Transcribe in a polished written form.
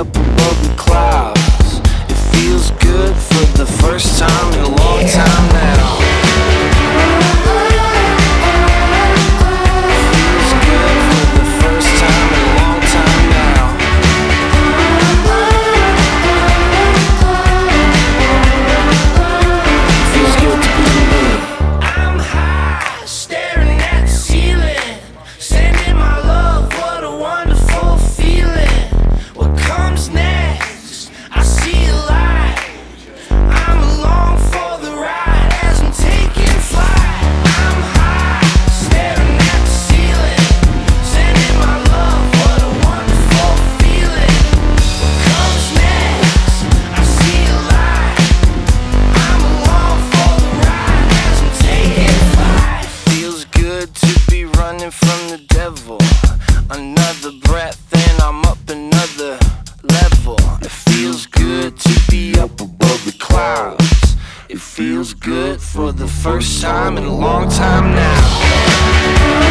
up above the clouds. It feels good for the first time in a long time now. Feels good for the first time in a long time now. Feels good to be me. I'm high, staring at the ceiling, sending my love. What a wonderful feeling. What comes next? I see a light. I'm along for the ride as I'm taking flight. I'm high, staring at the ceiling, sending my love. What a wonderful feeling. What comes next? I see a light. I'm along for the ride as I'm taking flight. Feels good to be running from the devil. Another breath and I'm up another level. It feels good to be up above the clouds. It feels good for the first time in a long time now.